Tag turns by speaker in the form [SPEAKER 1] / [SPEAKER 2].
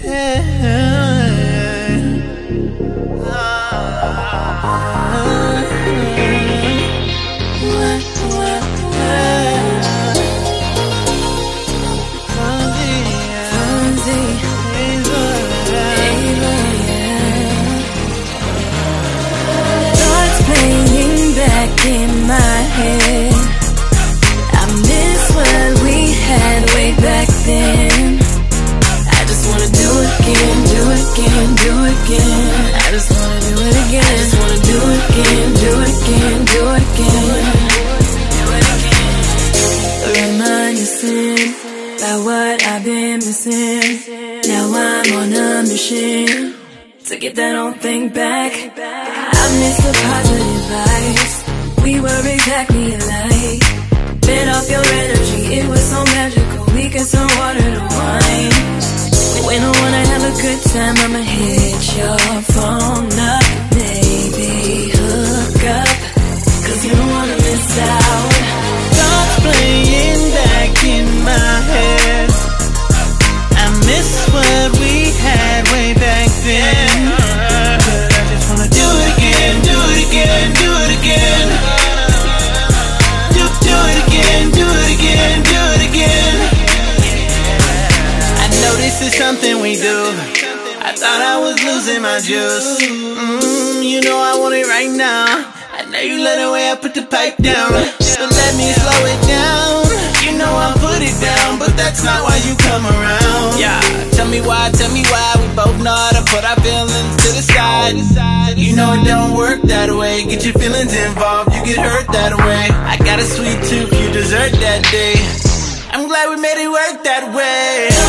[SPEAKER 1] Thoughts playing back in my head. I miss what we had way back then. I just wanna do it again, do it again, do it again. I just wanna do it again. I just wanna do it again, do it again, do it again. Do it again. Reminiscing about what I've been missing. Now I'm on a mission to get that old thing back. I miss the positive vibes. We were exactly alike. Fed off your energy, it was so magical. We could turn water to wine. When I wanna have a good time, I'ma hit your phone up. Baby, hook up, 'cause you don't wanna miss out.
[SPEAKER 2] Thoughts playing back in my head. I miss what we had way back then. But I just wanna do it again, do it again, do it again. Do it again, do it again, do it again. I know this is something we do. I thought I was losing my juice. You know I want it right now. I know you love the way I put the pipe down, so let me slow it down. You know I'll put it down, but that's not why you come around. Yeah, tell me why, we both know how to put our feelings to the side. You know it don't work that way, get your feelings involved, you get hurt that way. I got a sweet tooth, you deserve that day. I'm glad we made it work that way.